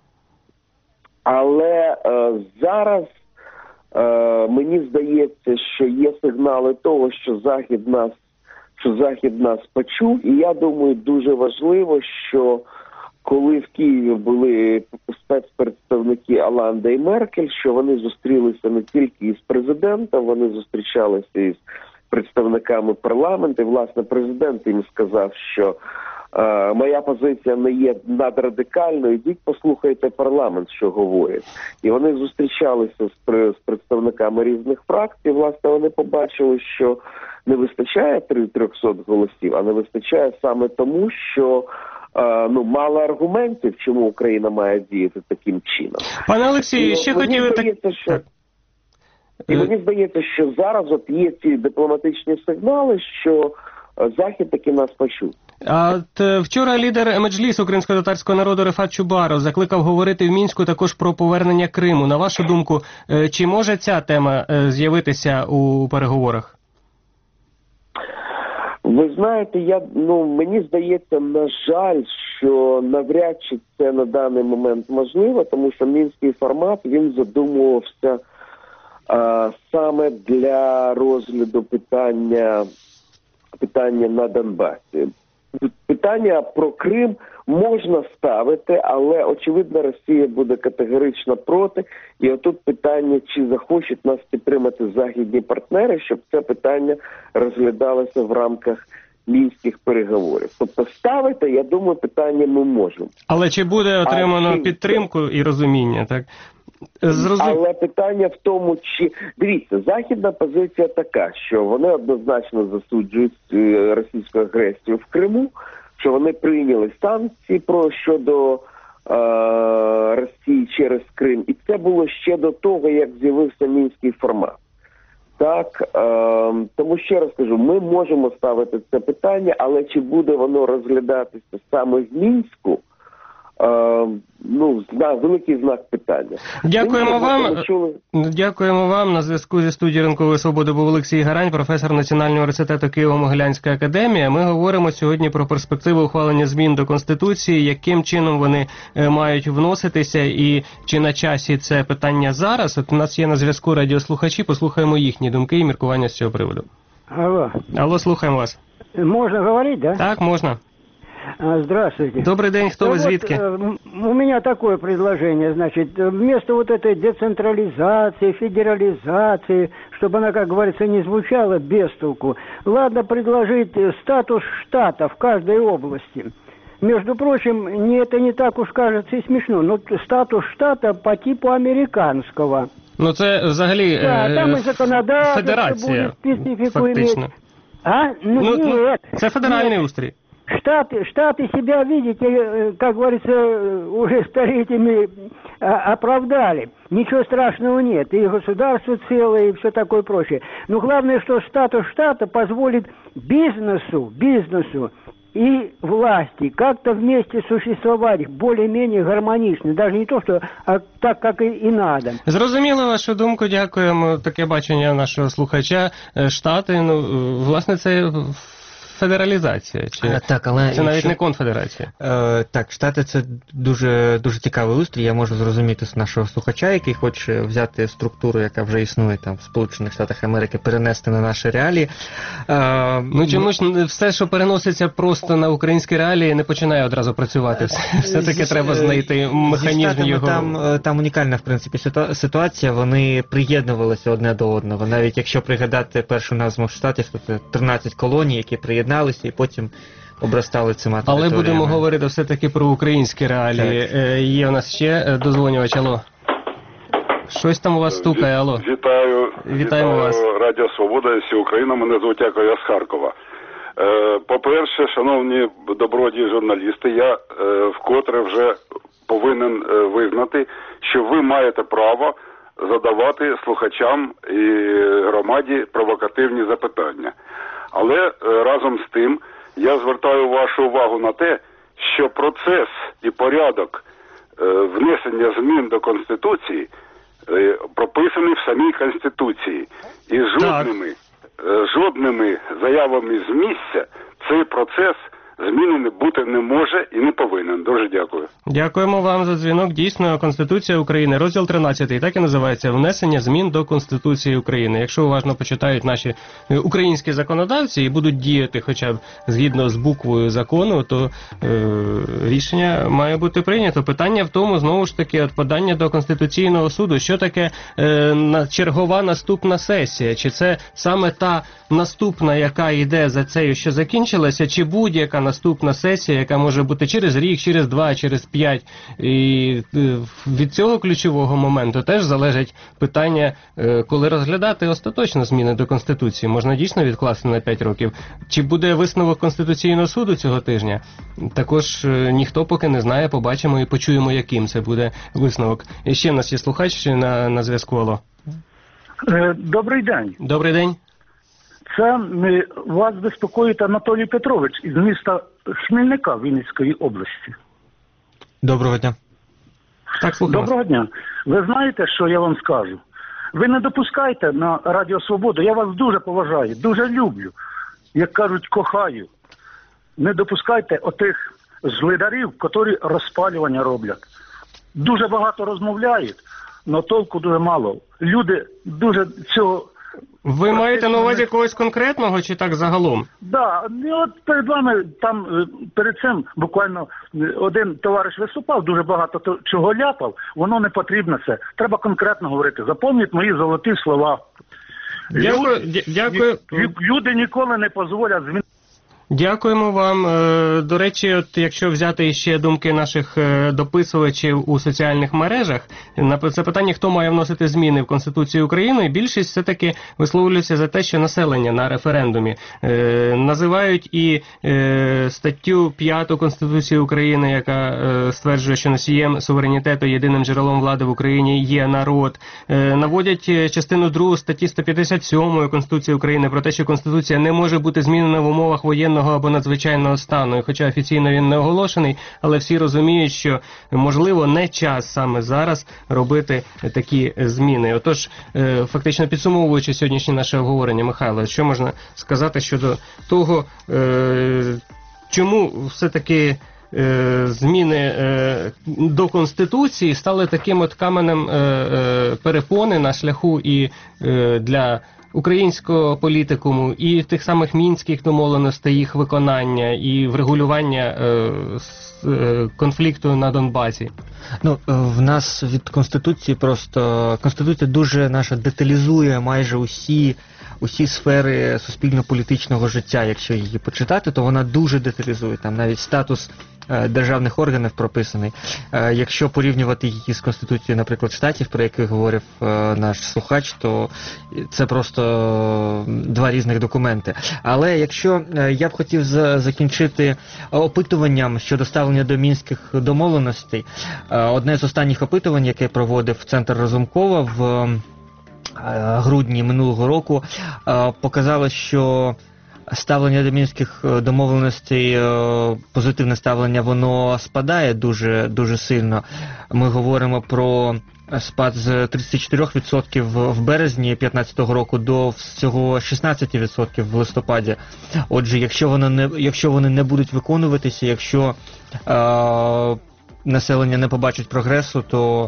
Але е, зараз е, мені здається, що є сигнали того, що Захід нас, що Захід нас почув. І я думаю, дуже важливо, що коли в Києві були спецпредставники Оланда і Меркель, що вони зустрілися не тільки із президентом, вони зустрічалися із представниками парламенту. І, власне, президент їм сказав, що е, моя позиція не є надрадикальною, ідіть послухайте парламент, що говорять. І вони зустрічалися з, з представниками різних фракцій. Власне, вони побачили, що не вистачає триста голосів, а не вистачає саме тому, що е, ну, мало аргументів, чому Україна має діяти таким чином. Пане Олексію, ще хотіли так... Що... І мені здається, що зараз от є ці дипломатичні сигнали, що Захід таки нас почув. А от вчора лідер Меджлісу українсько-татарського народу Рефат Чубаров закликав говорити в Мінську також про повернення Криму. На вашу думку, чи може ця тема з'явитися у переговорах? Ви знаєте, я ну мені здається, на жаль, що навряд чи це на даний момент можливо, тому що мінський формат, він задумувався а, саме для розгляду питання питання на Донбасі. Питання про Крим можна ставити, але, очевидно, Росія буде категорично проти. І отут питання, чи захочуть нас підтримати західні партнери, щоб це питання розглядалося в рамках мінських переговорів. Тобто ставити, я думаю, питання ми можемо. Але чи буде отримано а, підтримку і розуміння, так? Зрозум... Але питання в тому, чи... Дивіться, західна позиція така, що вони однозначно засуджують російську агресію в Криму, що вони прийняли санкції про щодо е- Росії через Крим. І це було ще до того, як з'явився мінський формат. Так, е, тому ще раз кажу, ми можемо ставити це питання, але чи буде воно розглядатися саме в Мінську, е, ну, знак, великий знак питання. Дякуємо вам. Чули... Дякуємо вам. На зв'язку зі студією «Ранкової свободи» був Олексій Гарань, професор Національного університету Києво-Могилянська академія. Ми говоримо сьогодні про перспективи ухвалення змін до Конституції, яким чином вони мають вноситися і чи на часі це питання зараз. От у нас є на зв'язку радіослухачі, послухаємо їхні думки і міркування з цього приводу. Алло. Алло, слухаємо вас. Можно говорить, да? Так, можно. Здравствуйте. Добрый день, кто вы, звідки? Вот, у меня такое предложение, значит, вместо вот этой децентрализации, федерализации, чтобы она, как говорится, не звучала без толку, ладно предложить статус штата в каждой области. Между прочим, не, это не так уж кажется и смешно, но статус штата по типу американского. Ну це взагалі да, е- там і законодавство федерація, буде специфіку фактично. иметь. А? Ну, ну, нет. Це федеральний нет. устрій. Штаты, штаты себя, видите, как говорится, уже столетиями оправдали. Ничего страшного нет. И государство целое, и все такое прочее. Но главное, что статус штата позволит бизнесу, бизнесу и власти как-то вместе существовать более-менее гармонично. Даже не то, что а так, как и, и надо. Зрозуміло вашу думку, дякуємо. Таке бачення нашого слухача. Штати, ну, власне, це федералізація, чи а, так, але це навіть якщо... не конфедерація? Е, так, Штати – це дуже, дуже цікавий устрій. Я можу зрозуміти з нашого слухача, який хоче взяти структуру, яка вже існує там в Сполучених Штатах Америки, перенести на наші реалії. Е, ну, чомусь все, що переноситься просто на українські реалії, не починає одразу працювати. Все-таки треба знайти механізм його. Там, там унікальна, в принципі, ситуація. Вони приєднувалися одне до одного. Навіть якщо пригадати першу назву штатів, то це тринадцять колоній, які приєдналися і потім обростали цими територіями. Але будемо говорити все-таки про українські реалії. Е, є у нас ще дозвонювач, алло. Щось там у вас стукає, алло. Вітаю. Вітаємо Вітаю вас. Радіо Свобода, всі Україна, мене звуть Яков, я з Харкова. Е, по-перше, шановні добродії журналісти, я е, вкотре вже повинен е, визнати, що ви маєте право задавати слухачам і громаді провокативні запитання. Але е, разом з тим я звертаю вашу увагу на те, що процес і порядок е, внесення змін до Конституції е, прописаний в самій Конституції. І жодними, е, жодними заявами з місця цей процес змінений бути не може і не повинен. Дуже дякую. Дякуємо вам за дзвінок. Дійсно, Конституція України, розділ тринадцятий, так і називається «Внесення змін до Конституції України». Якщо уважно почитають наші українські законодавці і будуть діяти хоча б згідно з буквою закону, то е, рішення має бути прийнято. Питання в тому, знову ж таки, от подання до Конституційного суду. Що таке е, на, чергова наступна сесія? Чи це саме та наступна, яка йде за цією, що закінчилася, чи будь-яка наступна сесія, яка може бути через рік, через два, через п'ять. І від цього ключового моменту теж залежить питання, коли розглядати остаточно зміни до Конституції. Можна дійсно відкласти на п'ять років. Чи буде висновок Конституційного суду цього тижня? Також ніхто поки не знає, побачимо і почуємо, яким це буде висновок. І ще в нас є слухач на, на зв'язку. Алло. Добрий день. Добрий день. Це вас безпокоїть Анатолій Петрович із міста Хмельника Вінницької області. Доброго дня. Так, слухаю. Доброго дня. Ви знаєте, що я вам скажу? Ви не допускайте на Радіо Свободу, я вас дуже поважаю, дуже люблю, як кажуть, кохаю. Не допускайте отих злидарів, які розпалювання роблять. Дуже багато розмовляють, але толку дуже мало. Люди дуже цього... Ви маєте на увазі когось конкретного чи так загалом? Да, і от перед вами там перед цим буквально один товариш виступав, дуже багато чого ляпав, воно не потрібно це. Треба конкретно говорити. Запам'ятайте мої золоті слова. Дякую. Люди, Дякую. Люди ніколи не дозволять змінити. Дякуємо вам. Е, До речі, от якщо взяти ще думки наших е, дописувачів у соціальних мережах, на це питання, хто має вносити зміни в Конституцію України, більшість все-таки висловлюється за те, що населення на референдумі. Е, Називають і е, статтю п'яту Конституції України, яка е, стверджує, що носієм суверенітету, єдиним джерелом влади в Україні є народ. Е, Наводять частину другу статті сто п'ятдесят сьомої Конституції України про те, що Конституція не може бути змінена в умовах воєнного або надзвичайного стану. І хоча офіційно він не оголошений, але всі розуміють, що, можливо, не час саме зараз робити такі зміни. Отож, е, фактично підсумовуючи сьогоднішнє наше обговорення, Михайло, що можна сказати щодо того, е, чому все-таки е, зміни е, до Конституції стали таким от каменем е, е, перепони на шляху і е, для українського політикуму, і тих самих мінських домовленостей, їх виконання, і врегулювання е, с, е, конфлікту на Донбасі? Ну, в нас від Конституції просто... Конституція дуже наша деталізує майже усі, усі сфери суспільно-політичного життя. Якщо її почитати, то вона дуже деталізує. Там навіть статус е, державних органів прописаний. Е, якщо порівнювати її з Конституцією, наприклад, Штатів, про яких говорив е, наш слухач, то це просто два різних документи. Але якщо е, я б хотів за, закінчити опитуванням щодо ставлення до мінських домовленостей, е, одне з останніх опитувань, яке проводив Центр Разумкова в грудні минулого року, показало, що ставлення до мінських домовленостей, позитивне ставлення, воно спадає дуже, дуже сильно. Ми говоримо про спад з тридцяти чотирьох відсотків в березні дві тисячі п'ятнадцятого року до всього шістнадцяти відсотків в листопаді. Отже, якщо вони не, якщо вони не будуть виконуватися, якщо е, населення не побачить прогресу, то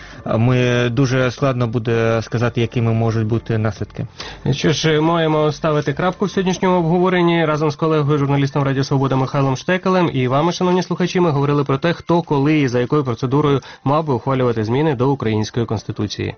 ми дуже складно буде сказати, якими можуть бути наслідки. Що ж, маємо ставити крапку в сьогоднішньому обговоренні. Разом з колегою, журналістом Радіо Свобода Михайлом Штекелем і вами, шановні слухачі, ми говорили про те, хто, коли і за якою процедурою мав би ухвалювати зміни до Української Конституції.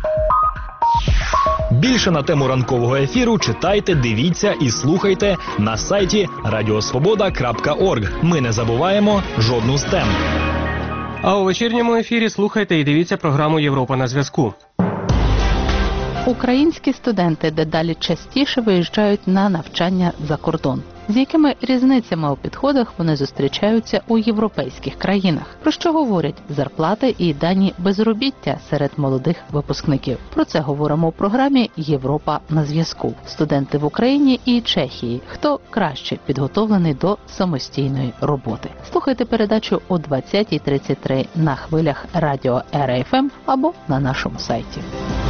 Більше на тему ранкового ефіру читайте, дивіться і слухайте на сайті радіосвобода крапка орг. Ми не забуваємо жодну з тем. А у вечірньому ефірі слухайте і дивіться програму «Європа на зв'язку». Українські студенти дедалі частіше виїжджають на навчання за кордон. З якими різницями у підходах вони зустрічаються у європейських країнах? Про що говорять зарплати і дані безробіття серед молодих випускників? Про це говоримо у програмі «Європа на зв'язку». Студенти в Україні і Чехії. Хто краще підготовлений до самостійної роботи? Слухайте передачу о двадцятій тридцять три на хвилях радіо Ер Еф Ем або на нашому сайті.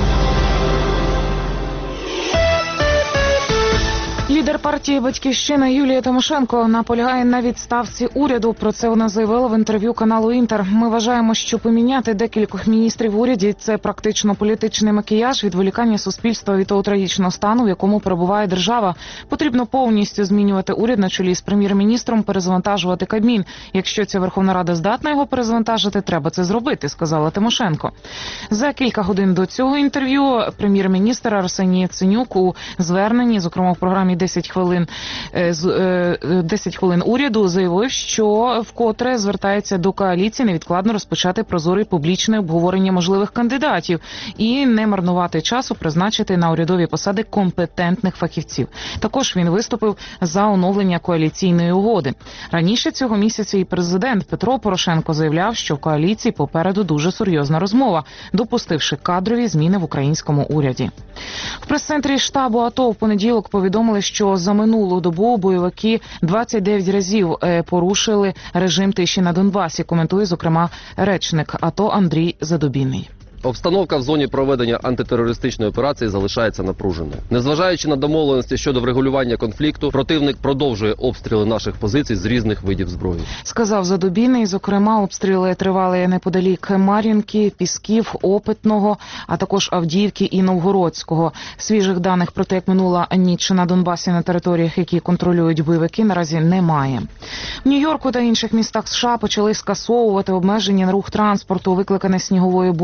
Лідер партії «Батьківщина» Юлія Тимошенко наполягає на відставці уряду. Про це вона заявила в інтерв'ю каналу «Інтер». Ми вважаємо, що поміняти декількох міністрів в уряді – це практично політичний макіяж, відволікання суспільства від того трагічного стану, в якому перебуває держава. Потрібно повністю змінювати уряд на чолі з прем'єр-міністром, перезавантажувати Кабмін. Якщо ця Верховна Рада здатна його перезавантажити, треба це зробити, сказала Тимошенко. За кілька годин до цього інтерв'ю прем'єр-міністр Арсеній Яценюк у зверненні, зокрема в програмі десять хвилин, десять хвилин уряду, заявив, що вкотре звертається до коаліції невідкладно розпочати прозоре публічне обговорення можливих кандидатів і не марнувати часу призначити на урядові посади компетентних фахівців. Також він виступив за оновлення коаліційної угоди. Раніше цього місяця і президент Петро Порошенко заявляв, що в коаліції попереду дуже серйозна розмова, допустивши кадрові зміни в українському уряді. В прес-центрі штабу АТО в понеділок повідомили, що за минулу добу бойовики двадцять дев'ять разів порушили режим тиші на Донбасі, коментує, зокрема, речник АТО Андрій Задубінний. Обстановка в зоні проведення антитерористичної операції залишається напруженою. Незважаючи на домовленості щодо врегулювання конфлікту, противник продовжує обстріли наших позицій з різних видів зброї. Сказав Задубінний, зокрема, обстріли тривали неподалік Мар'їнки, Пісків, Опитного, а також Авдіївки і Новгородського. Свіжих даних про те, як минула ніч на Донбасі на територіях, які контролюють бойовики, наразі немає. В Нью-Йорку та інших містах США почали скасовувати обмеження на рух транспорту, викликане сніговою бурою на схід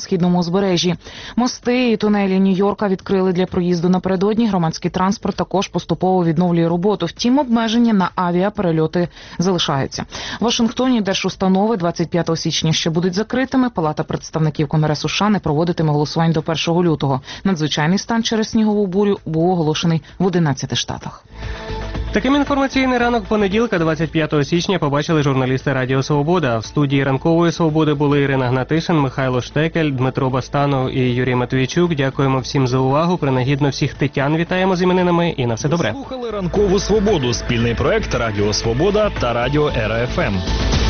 східному узбережжі. Мости і тунелі Нью-Йорка відкрили для проїзду напередодні. Громадський транспорт також поступово відновлює роботу. Втім, обмеження на авіаперельоти залишаються. В Вашингтоні держустанови двадцять п'ятого січня ще будуть закритими. Палата представників Конгресу США не проводитиме голосувань до першого лютого. Надзвичайний стан через снігову бурю був оголошений в одинадцяти штатах. Таким інформаційний ранок понеділка, двадцять п'ятого січня, побачили журналісти Радіо Свобода. В студії Ранкової Свободи були Ірина Гнатишин, Михайло Штекель, Дмитро Бастанов і Юрій Матвійчук. Дякуємо всім за увагу. Принагідно всіх тетян вітаємо з іменинами і на все добре. Слухали Ранкову Свободу. Спільний проект Радіо Свобода та Радіо Ера еф ем.